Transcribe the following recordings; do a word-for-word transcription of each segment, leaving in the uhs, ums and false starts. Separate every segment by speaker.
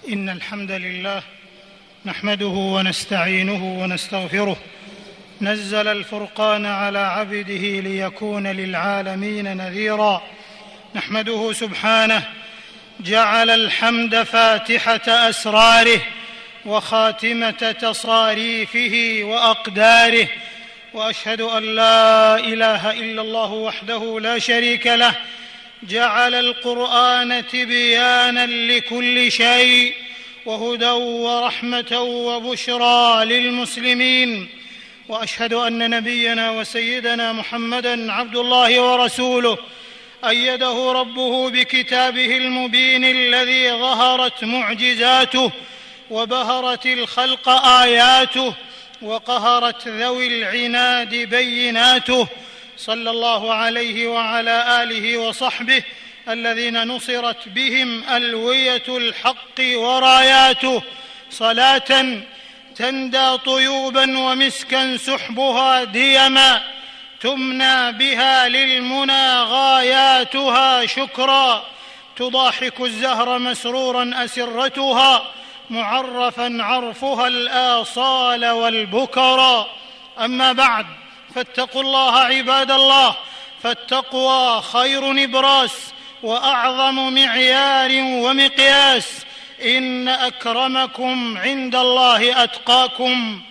Speaker 1: إن الحمد لله نحمده ونستعينه ونستغفره. نزل الفرقان على عبده ليكون للعالمين نذيرا. نحمده سبحانه جعل الحمد فاتحة أسراره وخاتمة تصاريفه وأقداره، وأشهد أن لا إله إلا الله وحده لا شريك له، جعل القرآن تبيانا لكل شيء وهدى ورحمة وبشرى للمسلمين. وأشهد أن نبينا وسيدنا محمدًا عبد الله ورسوله، أيده ربه بكتابه المبين الذي ظهرت معجزاته وبهرت الخلق آياته وقهرت ذوي العناد بيناته، صلى الله عليه وعلى آله وصحبه الذين نصرت بهم ألوية الحق وراياته، صلاة تندى طيوبا ومسكا سحبها ديما، تمنى بها للمنى غاياتها شكرا، تضاحك الزهر مسرورا أسرتها، معرفا عرفها الآصال والبكرا. أما بعد، فاتقوا الله عباد الله، فالتقوى خير نبراس وأعظم معيار ومقياس. إن أكرمكم عند الله أتقاكم.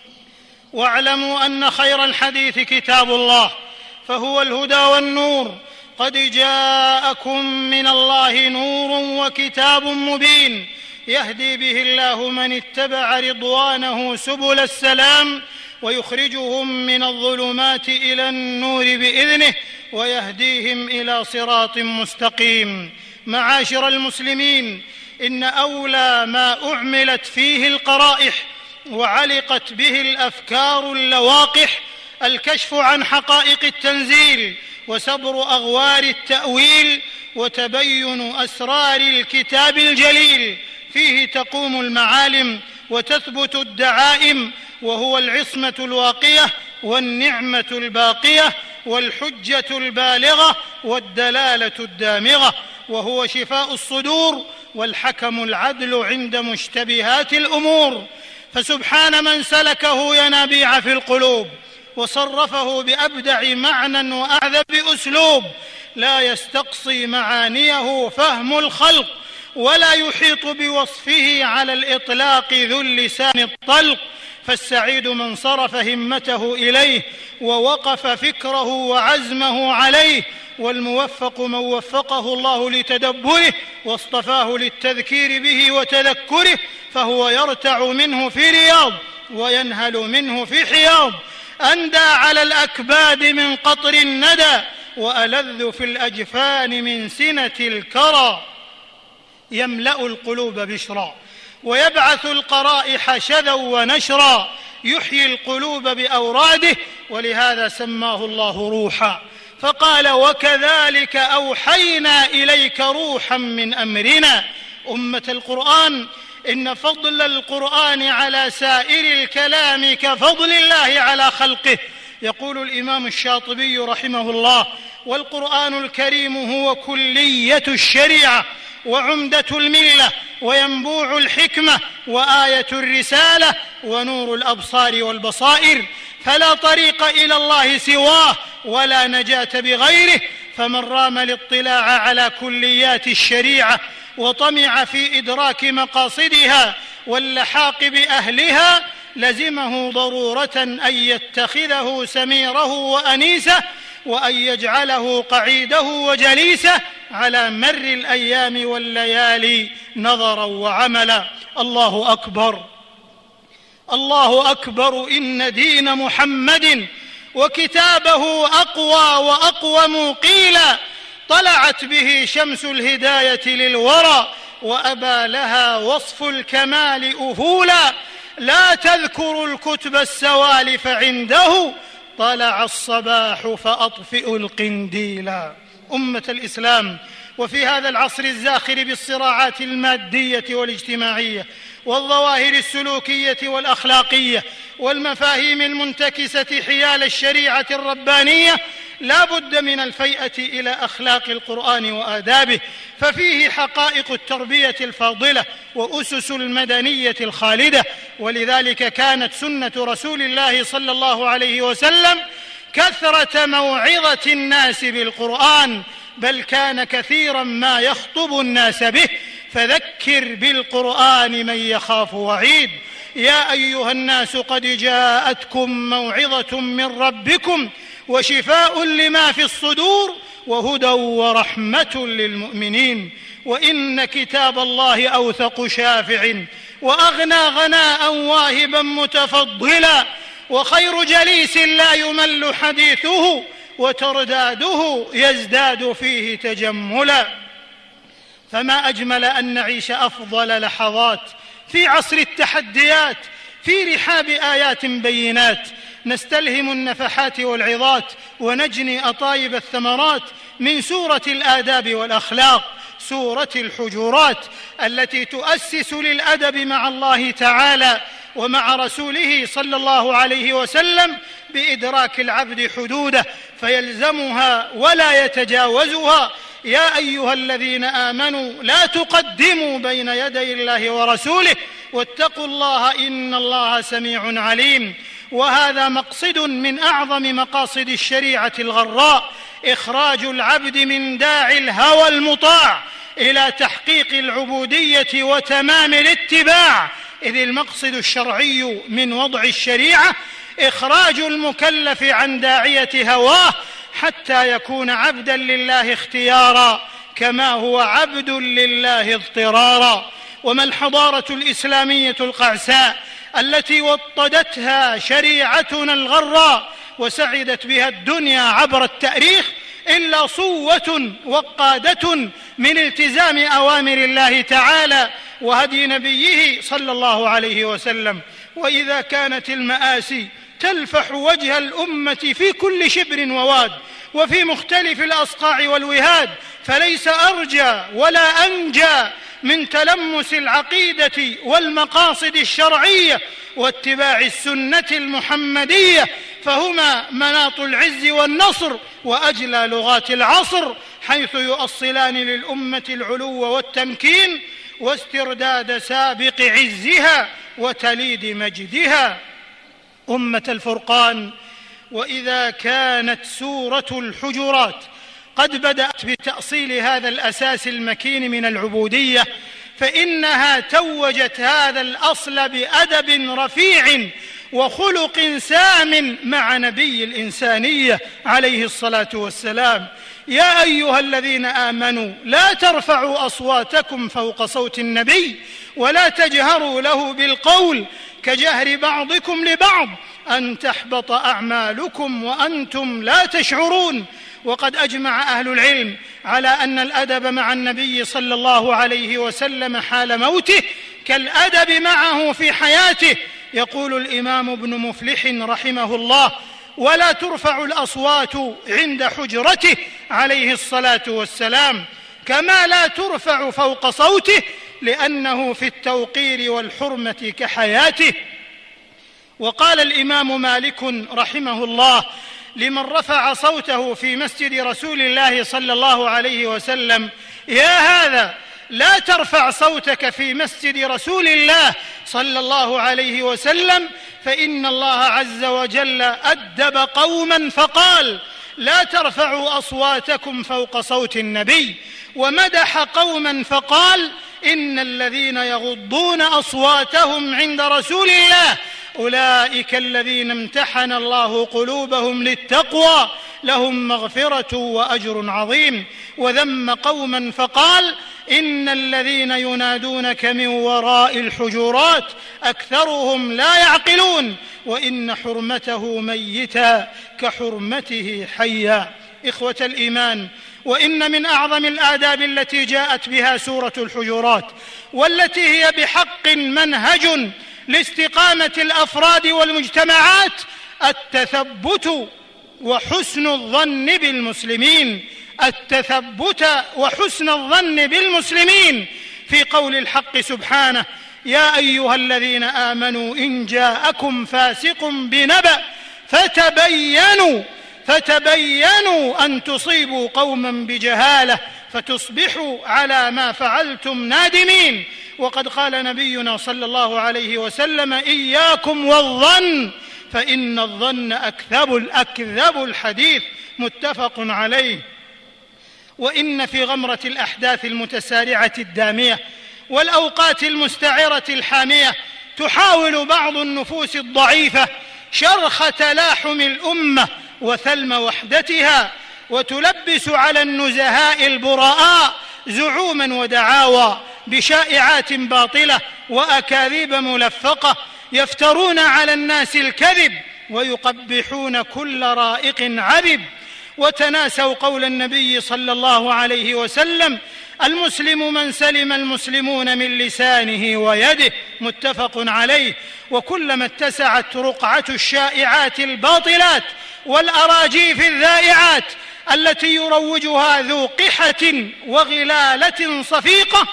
Speaker 1: واعلموا أن خير الحديث كتاب الله، فهو الهدى والنور. قد جاءكم من الله نور وكتاب مبين، يهدي به الله من اتبع رضوانه سبل السلام، ويخرجهم من الظلمات إلى النور بإذنه، ويهديهم إلى صراط مستقيم. معاشر المسلمين، إن أولى ما أعملت فيه القرائح وعلقت به الأفكار اللواقح الكشف عن حقائق التنزيل وسبر أغوار التأويل وتبين أسرار الكتاب الجليل. فيه تقوم المعالم وتثبت الدعائم، وهو العصمة الواقية والنعمة الباقية والحجة البالغة والدلالة الدامغة، وهو شفاء الصدور والحكم العدل عند مشتبهات الأمور. فسبحان من سلكه ينابيع في القلوب وصرفه بأبدع معنى وأعذب أسلوب، لا يستقصي معانيه فهم الخلق، ولا يحيط بوصفه على الإطلاق ذو اللسان الطلق. فالسعيد من صرف همته إليه ووقف فكره وعزمه عليه، والموفق من وفقه الله لتدبره واصطفاه للتذكير به وتذكره، فهو يرتع منه في رياض وينهل منه في حياض، أندى على الأكباد من قطر الندى، وألذ في الأجفان من سنة الكرى. يملأ القلوب بشرا ويبعث القرائح شذا ونشرا، يحيي القلوب بأوراده، ولهذا سماه الله روحا، فقال: وكذلك أوحينا إليك روحا من أمرنا. أمة القرآن، إن فضل القرآن على سائر الكلام كفضل الله على خلقه. يقول الإمام الشاطبي رحمه الله: والقرآن الكريم هو كلية الشريعة وعمدة الملة وينبوع الحكمة وآية الرسالة ونور الأبصار والبصائر، فلا طريق إلى الله سواه ولا نجاة بغيره. فمن رام الاطلاع على كليات الشريعة وطمع في إدراك مقاصدها واللحاق بأهلها، لزمه ضرورة أن يتخذه سميره وأنيسه، وأن يجعله قعيده وجليسه على مر الأيام والليالي نظرا وعملا. الله أكبر، الله أكبر، إن دين محمد وكتابه أقوى وأقوم قيلا، طلعت به شمس الهداية للورى، وأبى لها وصف الكمال أهولا. لا تذكر الكتب السوالف عنده، طلع الصباح فأطفئ القنديلا. أمة الإسلام، وفي هذا العصر الزاخر بالصراعات المادية والاجتماعية والظواهر السلوكية والأخلاقية والمفاهيم المنتكسة حيال الشريعة الربانية، لا بد من الفيئة إلى أخلاق القرآن وآدابه، ففيه حقائق التربية الفاضلة وأسس المدنية الخالدة. ولذلك كانت سنة رسول الله صلى الله عليه وسلم كثرة موعظة الناس بالقرآن، بل كان كثيرا ما يخطب الناس به، فذكر بالقرآن من يخاف وعيد. يا أيها الناس قد جاءتكم موعظة من ربكم وشفاء لما في الصدور وهدى ورحمة للمؤمنين، وإن كتاب الله أوثق شافع وأغنى غناء واهبا متفضلا، وخير جليس لا يمل حديثه وترداده يزداد فيه تجملا. فما أجمل أن نعيش أفضل لحظات في عصر التحديات في رحاب آيات بينات، نستلهم النفحات والعظات ونجني أطايب الثمرات من سورة الآداب والأخلاق، سورة الحجرات، التي تؤسس للأدب مع الله تعالى ومع رسوله صلى الله عليه وسلم بإدراك العبد حدوده فيلزمها ولا يتجاوزها. يا أيها الذين آمنوا لا تقدموا بين يدي الله ورسوله واتقوا الله إن الله سميع عليم. وهذا مقصد من أعظم مقاصد الشريعة الغراء، إخراج العبد من داعي الهوى المطاع إلى تحقيق العبودية وتمام الاتباع، إذ المقصد الشرعي من وضع الشريعة إخراج المكلف عن داعية هواه حتى يكون عبدا لله اختيارا كما هو عبد لله اضطرارا. وما الحضارة الإسلامية القعساء التي وطدتها شريعتنا الغراء وسعدت بها الدنيا عبر التاريخ إلا صوة وقادة من التزام أوامر الله تعالى وهدي نبيه صلى الله عليه وسلم. وإذا كانت المآسي تلفح وجه الأمة في كل شبر وواد وفي مختلف الأصقاع والوهاد، فليس أرجى ولا أنجى من تلمس العقيدة والمقاصد الشرعية واتباع السنة المحمدية، فهما مناط العز والنصر وأجلى لغات العصر، حيث يؤصلان للأمة العلو والتمكين واسترداد سابق عزها وتليد مجدها. أمة الفرقان، وإذا كانت سورة الحجرات قد بدأت بتأصيل هذا الأساس المكين من العبودية، فإنها توجت هذا الأصل بأدب رفيع وخلق سام مع نبي الإنسانية عليه الصلاة والسلام. يا أيها الذين آمنوا لا ترفعوا أصواتكم فوق صوت النبي ولا تجهروا له بالقول كجهر بعضكم لبعض أن تحبط أعمالكم وأنتم لا تشعرون. وقد أجمع أهل العلم على أن الأدب مع النبي صلى الله عليه وسلم حال موته كالأدب معه في حياته. يقول الإمام ابن مفلح رحمه الله: ولا ترفع الأصوات عند حجرته عليه الصلاة والسلام، كما لا ترفع فوق صوته، لأنه في التوقير والحرمة كحياته. وقال الإمام مالك رحمه الله لمن رفع صوته في مسجد رسول الله صلى الله عليه وسلم: يا هذا لا ترفع صوتك في مسجد رسول الله صلى الله عليه وسلم، فإن الله عز وجل أدب قوما فقال: لا ترفعوا أصواتكم فوق صوت النبي، ومدح قوما فقال: إن الذين يغضون أصواتهم عند رسول الله أولئك الذين امتحن الله قلوبهم للتقوى لهم مغفرة وأجر عظيم. وذم قوما فقال: إن الذين ينادونك من وراء الحجرات أكثرهم لا يعقلون، وإن حرمته ميتا كحرمته حيا. إخوة الإيمان، وإن من أعظم الآداب التي جاءت بها سورة الحجرات، والتي هي بحق منهج لاستقامة الأفراد والمجتمعات، التثبت وحسن الظن بالمسلمين، التثبت وحسن الظن بالمسلمين في قول الحق سبحانه: يا أيها الذين آمنوا إن جاءكم فاسق بنبأ فتبينوا فتبينوا أن تصيبوا قوما بجهالة فتصبحوا على ما فعلتم نادمين. وقد قال نبينا صلى الله عليه وسلم: إياكم والظن فإن الظن أكذب الأكذب الحديث، متفق عليه. وإن في غمرة الأحداث المتسارعة الدامية والأوقات المستعرة الحامية تحاول بعض النفوس الضعيفة شرخ تلاحم الأمة وثلم وحدتها، وتلبس على النزهاء البراء زعوما ودعاوى بشائعات باطلة وأكاذيب ملفقة، يفترون على الناس الكذب ويقبحون كل رائق عذب، وتناسوا قول النبي صلى الله عليه وسلم: المسلم من سلم المسلمون من لسانه ويده، متفق عليه. وكلما اتسعت رقعة الشائعات الباطلات والأراجيف الذائعات التي يروجها ذو قحة وغلالة صفيقة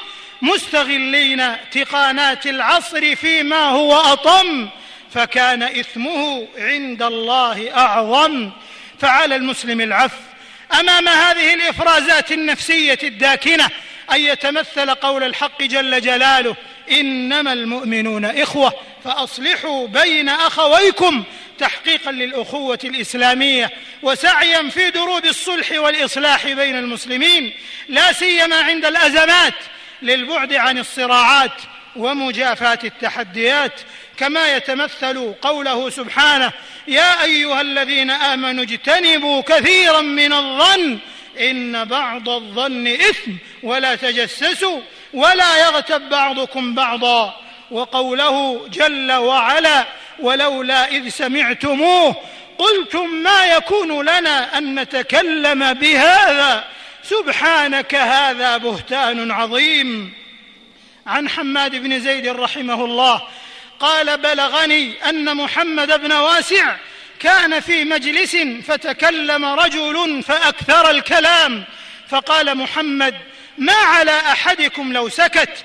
Speaker 1: مستغلين تقانات العصر فيما هو أطم، فكان إثمه عند الله أعظم. فعلى المسلم العفو أمام هذه الإفرازات النفسية الداكنة، أن يتمثل قول الحق جل جلاله: إنما المؤمنون إخوة فأصلحوا بين أخويكم، تحقيقا للأخوة الإسلامية وسعيا في دروب الصلح والإصلاح بين المسلمين، لا سيما عند الأزمات، للبعد عن الصراعات ومجافاة التحديات، كما يتمثل قوله سبحانه: يا أيها الذين آمنوا اجتنبوا كثيرا من الظن إن بعض الظن إثم ولا تجسسوا ولا يغتب بعضكم بعضا. وقوله جل وعلا: ولولا إذ سمعتموه قلتم ما يكون لنا أن نتكلم بهذا سبحانك هذا بهتان عظيم. عن حماد بن زيد رحمه الله قال: بلغني أن محمد بن واسع كان في مجلس فتكلم رجل فأكثر الكلام، فقال محمد: ما على أحدكم لو سكت،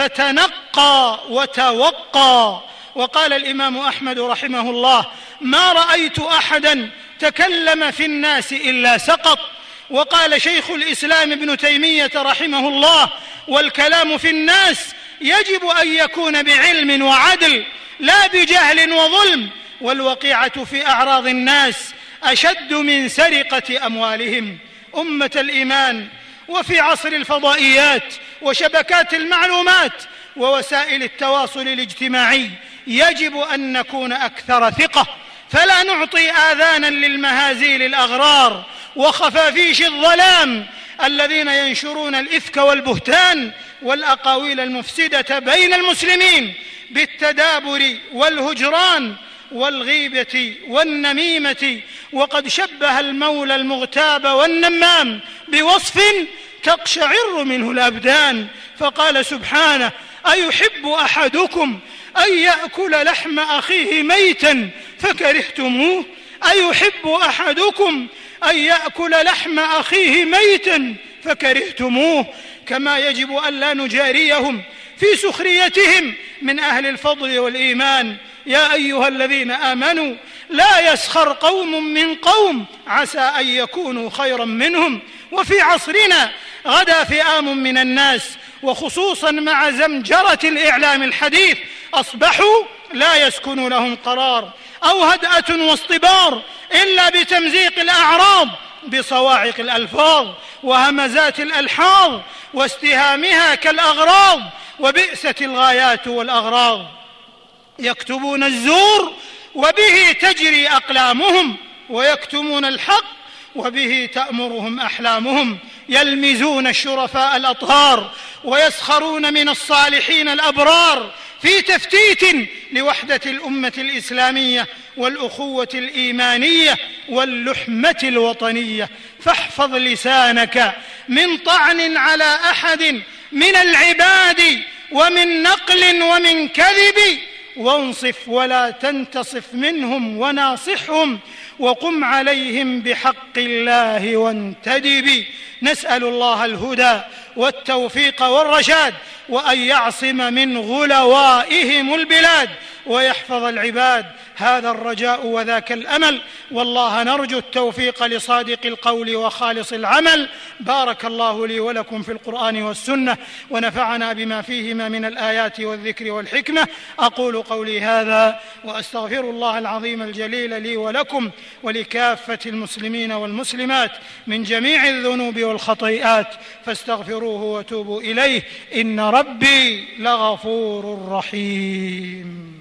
Speaker 1: فتنقى وتوقى. وقال الإمام أحمد رحمه الله: ما رأيت أحدا تكلم في الناس إلا سقط. وقال شيخ الإسلام ابن تيمية رحمه الله: والكلام في الناس يجب أن يكون بعلم وعدل لا بجهل وظلم، والوقيعة في أعراض الناس أشد من سرقة أموالهم. أمة الإيمان، وفي عصر الفضائيات وشبكات المعلومات ووسائل التواصل الاجتماعي يجب أن نكون أكثر ثقة، فلا نعطي آذانا للمهازيل الأغرار وخفافيش الظلام الذين ينشرون الإفك والبهتان والأقاويل المفسدة بين المسلمين بالتدابر والهجران والغيبة والنميمة. وقد شبه المولى المغتاب والنمام بوصف تقشعر منه الأبدان، فقال سبحانه: أيحب أحدكم أن يأكل لحم أخيه ميتا فكرهتموه؟ أيحب أحدكم أن يأكل لحم أخيه ميتا فكرهتموه؟ كما يجب أن لا نجاريهم في سخريتهم من أهل الفضل والإيمان. يا أيها الذين آمنوا لا يسخر قوم من قوم عسى أن يكونوا خيرا منهم. وفي عصرنا غدا فئام من الناس، وخصوصا مع زمجرة الإعلام الحديث، أصبحوا لا يسكن لهم قرار أو هدأة واصطبار إلا بتمزيق الأعراض بصواعق الألفاظ وهمزات الألحاظ واستهامها كالأغراض، وبئست الغايات والأغراض. يكتبون الزور وبه تجري أقلامهم، ويكتمون الحق وبه تأمرهم أحلامهم. يلمزون الشرفاء الأطهار ويسخرون من الصالحين الأبرار في تفتيت لوحدة الأمة الإسلامية والأخوة الإيمانية واللحمة الوطنية. فاحفظ لسانك من طعن على أحد من العباد ومن نقل ومن كذب، وانصف ولا تنتصف منهم وناصحهم، وقم عليهم بحق الله وانتدب. نسأل الله الهدى والتوفيق والرشاد، وأن يعصم من غلوائهم البلاد ويحفظ العباد. هذا الرجاء وذاك الأمل، والله نرجو التوفيق لصادق القول وخالص العمل. بارك الله لي ولكم في القرآن والسنة، ونفعنا بما فيهما من الآيات والذكر والحكمة. أقول قولي هذا وأستغفر الله العظيم الجليل لي ولكم ولكافة المسلمين والمسلمات من جميع الذنوب والخطيئات، فاستغفروه وتوبوا إليه، إن ربي لغفور رحيم.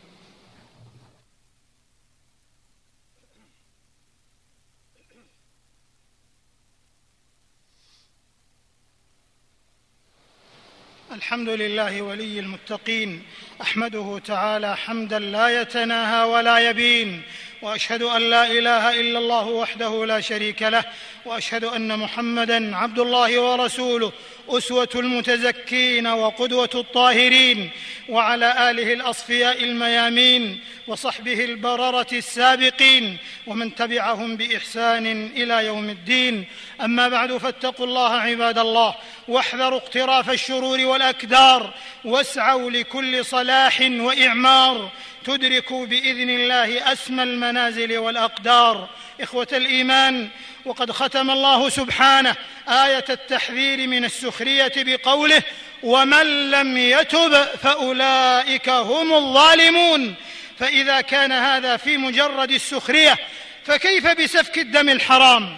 Speaker 1: الحمد لله ولي المتقين، أحمده تعالى حمدا لا يتناهى ولا يبين، وأشهد أن لا إله إلا الله وحده لا شريك له، وأشهد أن محمدًا عبد الله ورسوله، أسوة المتزكين وقدوة الطاهرين، وعلى آله الأصفياء الميامين وصحبه البررة السابقين ومن تبعهم بإحسان إلى يوم الدين. أما بعد، فاتقوا الله عباد الله، واحذروا اقتراف الشرور والأكدار، واسعوا لكل صلاح وإعمار، تدركوا بإذن الله أسمى المنازل والأقدار. إخوة الإيمان، وقد ختم الله سبحانه آية التحذير من السخرية بقوله: ومن لم يتب فأولئك هم الظالمون. فإذا كان هذا في مجرد السخرية، فكيف بسفك الدم الحرام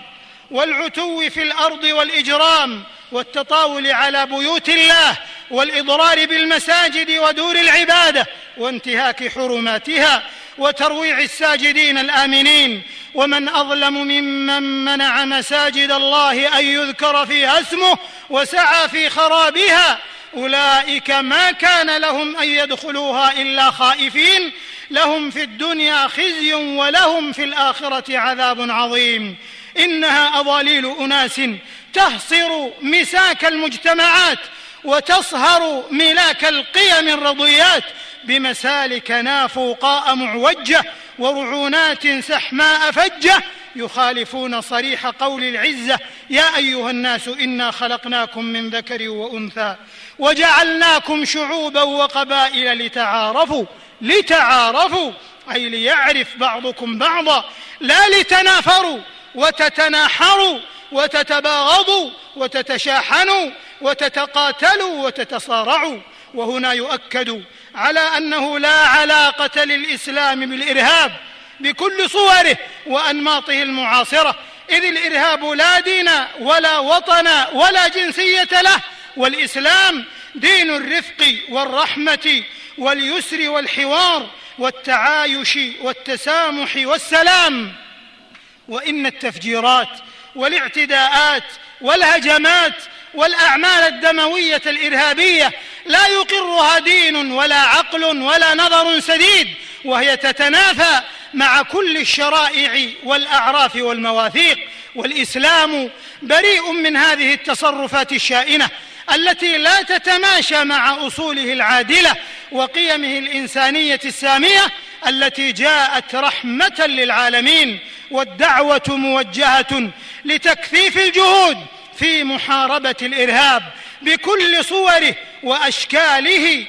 Speaker 1: والعتو في الأرض والإجرام والتطاول على بيوت الله والإضرار بالمساجد ودور العبادة وانتهاك حرماتها وترويع الساجدين الآمنين؟ ومن أظلم ممن منع مساجد الله أن يذكر فيها اسمه وسعى في خرابها. أولئك ما كان لهم أن يدخلوها إلا خائفين، لهم في الدنيا خزي ولهم في الآخرة عذاب عظيم. إنها أضاليل أناس تهصر مساك المجتمعات وتصهر ملاك القيم الرضيات بمسالك نافوقاء معوجة ورعونات سحماء فجة، يخالفون صريح قول العزة: يا أيها الناس إنا خلقناكم من ذكر وأنثى وجعلناكم شعوبا وقبائل لتعارفوا. لتعارفوا أي ليعرف بعضكم بعضا، لا لتنافروا وتتناحروا وتتباغضوا وتتشاحنوا وتتقاتلوا وتتصارعوا. وهنا يؤكد على أنه لا علاقة للإسلام بالإرهاب بكل صوره وأنماطه المعاصرة، إذ الإرهاب لا دين ولا وطن ولا جنسية له، والإسلام دين الرفق والرحمة واليسر والحوار والتعايش والتسامح والسلام. وإن التفجيرات والاعتداءات والهجمات والأعمال الدموية الإرهابية لا يقرها دين ولا عقل ولا نظر سديد، وهي تتنافى مع كل الشرائع والأعراف والمواثيق. والإسلام بريء من هذه التصرفات الشائنة التي لا تتماشى مع أصوله العادلة وقيمه الإنسانية السامية التي جاءت رحمة للعالمين. والدعوة موجهة لتكثيف الجهود في محاربة الإرهاب بكل صوره وأشكاله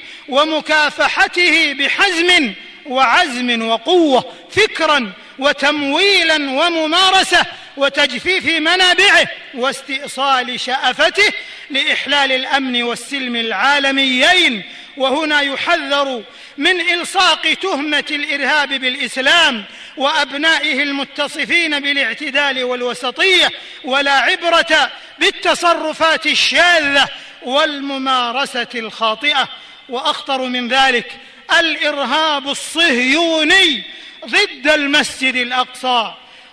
Speaker 1: ومكافحته بحزم وعزم وقوة، فكرا وتمويلا وممارسة وتجفيف منابعه واستئصال شأفته لإحلال الأمن والسلم العالميين. وهنا يحذر من إلصاق تهمة الإرهاب بالإسلام وأبنائه المتصفين بالاعتدال والوسطية، ولا عبرة بالتصرفات الشاذة والممارسة الخاطئة. وأخطر من ذلك الإرهاب الصهيوني ضد المسجد الأقصى،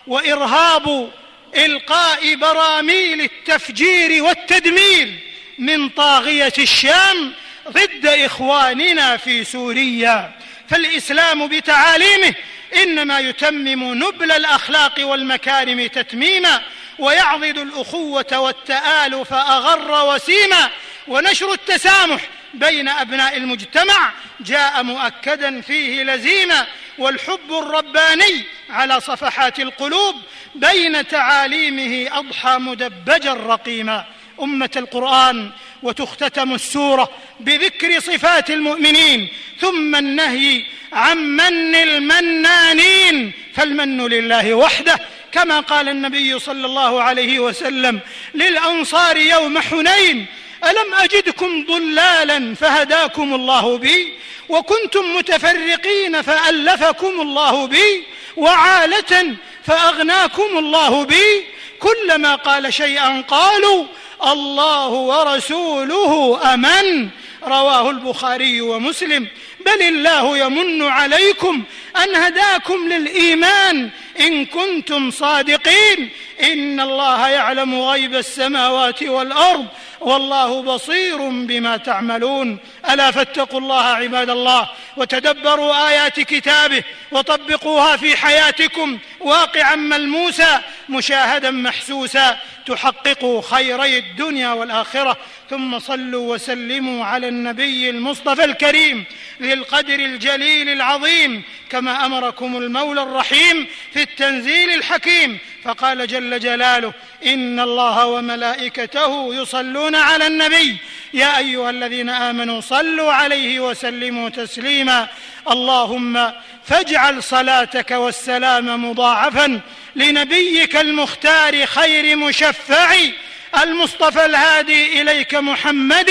Speaker 1: وإرهاب إلقاء براميل التفجير والتدمير من طاغية الشام ضد إخواننا في سوريا. فالإسلام بتعاليمه إنما يتمم نبل الأخلاق والمكارم تتميما، ويعضد الأخوة والتآلف أغر وسيما. ونشر التسامح بين أبناء المجتمع جاء مؤكدا فيه لزيما، والحب الرباني على صفحات القلوب بين تعاليمه أضحى مدبجا رقيما. أمة القرآن، وتختتم السورة بذكر صفات المؤمنين، ثم النهي عن من المنانين، فالمن لله وحده، كما قال النبي صلى الله عليه وسلم للأنصار يوم حنين: ألم أجدكم ضلالا فهداكم الله بي، وكنتم متفرقين فألفكم الله بي، وعالة فأغناكم الله بي. كلما قال شيئا قالوا: الله ورسوله أمن. رواه البخاري ومسلم. بل الله يمن عليكم أن هداكم للإيمان إن كنتم صادقين. إن الله يعلم غيب السماوات والأرض والله بصير بما تعملون. ألا فاتقوا الله عباد الله، وتدبروا آيات كتابه، وطبقوها في حياتكم واقعا ملموسا مشاهدا محسوسا، تحققوا خيري الدنيا والآخرة. ثم صلوا وسلموا على النبي المصطفى الكريم ذي القدر الجليل العظيم، كما أمركم المولى الرحيم في التنزيل الحكيم، فقال جل جلاله: إن الله وملائكته يصلون على النبي يا أيها الذين آمنوا صلوا عليه وسلموا تسليما. اللهم فاجعل صلاتك والسلام مضاعفا لنبيك المختار خير مشفع المصطفى الهادي إليك محمد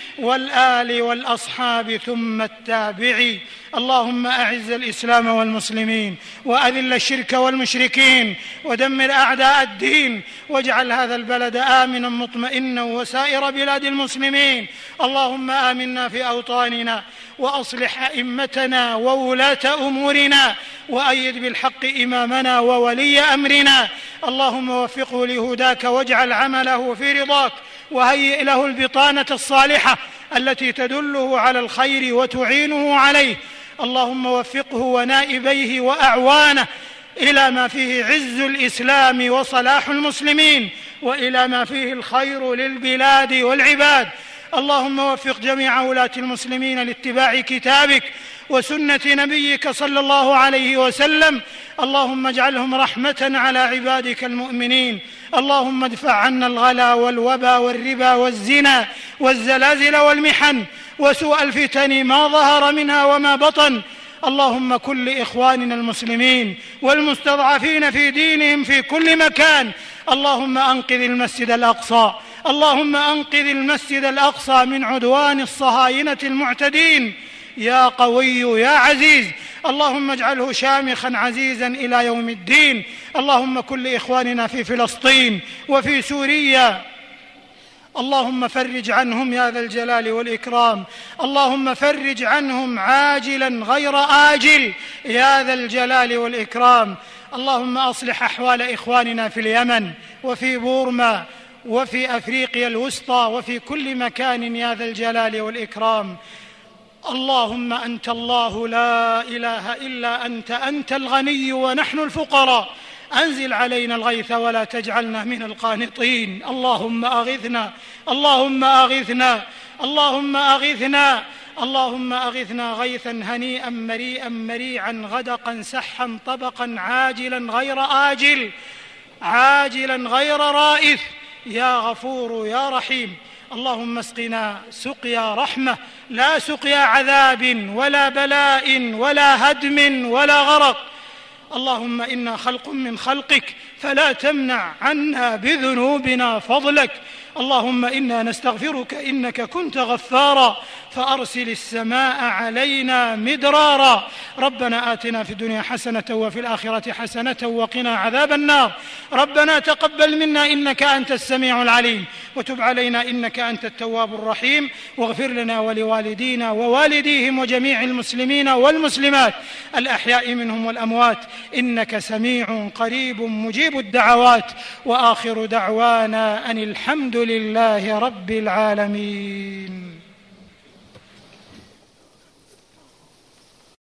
Speaker 1: والآل والأصحاب ثم التابعين. اللهم أعز الإسلام والمسلمين، وأذل الشرك والمشركين، ودمر أعداء الدين، واجعل هذا البلد آمنا مطمئنا وسائر بلاد المسلمين. اللهم آمنا في أوطاننا، وأصلح أئمتنا وولاة أمورنا، وأيد بالحق إمامنا وولي أمرنا. اللهم وفقه لهداك، واجعل عمله في رضاك، وهيئ له البطانة الصالحة التي تدله على الخير وتعينه عليه. اللهم وفقه ونائبيه وأعوانه إلى ما فيه عز الإسلام وصلاح المسلمين، وإلى ما فيه الخير للبلاد والعباد. اللهم وفق جميع ولاة المسلمين لاتباع كتابك وسنة نبيك صلى الله عليه وسلم. اللهم اجعلهم رحمة على عبادك المؤمنين. اللهم ادفع عنا الغلا والوبا والربا والزنا والزلازل والمحن وسوء الفتن ما ظهر منها وما بطن. اللهم كن لإخواننا المسلمين والمستضعفين في دينهم في كل مكان. اللهم أنقذ المسجد الأقصى، اللهم أنقذ المسجد الأقصى من عدوان الصهاينة المعتدين يا قوي يا عزيز. اللهم اجعله شامخا عزيزا إلى يوم الدين. اللهم كن لإخواننا في فلسطين وفي سوريا، اللهم فرج عنهم يا ذا الجلال والإكرام. اللهم فرج عنهم عاجلا غير آجل يا ذا الجلال والإكرام. اللهم أصلح أحوال إخواننا في اليمن وفي بورما وفي أفريقيا الوسطى وفي كل مكان يا ذا الجلال والإكرام. اللهم أنت الله لا إله إلا أنت، أنت الغني ونحن الفقراء. أنزل علينا الغيث ولا تجعلنا من القانطين. اللهم أغثنا، اللهم أغثنا، اللهم أغثنا، اللهم أغثنا غيثا هنيئا مريئا مريعا غدقا سحا طبقا عاجلا غير آجل عاجلا غير رائث يا غفور يا رحيم. اللهم اسقنا سقيا رحمة لا سقيا عذاب ولا بلاء ولا هدم ولا غرق. اللهم إنا خلق من خلقك فلا تمنع عنا بذنوبنا فضلك. اللهم إنا نستغفرك إنك كنت غفارا فأرسل السماء علينا مدرارا. ربنا آتنا في الدنيا حسنة وفي الآخرة حسنة وقنا عذاب النار. ربنا تقبل منا إنك أنت السميع العليم، وتب علينا إنك أنت التواب الرحيم، واغفر لنا ولوالدينا ووالديهم وجميع المسلمين والمسلمات الأحياء منهم والأموات، إنك سميع قريب مجيب الدعوات. وآخر دعوانا أن الحمد لله رب العالمين.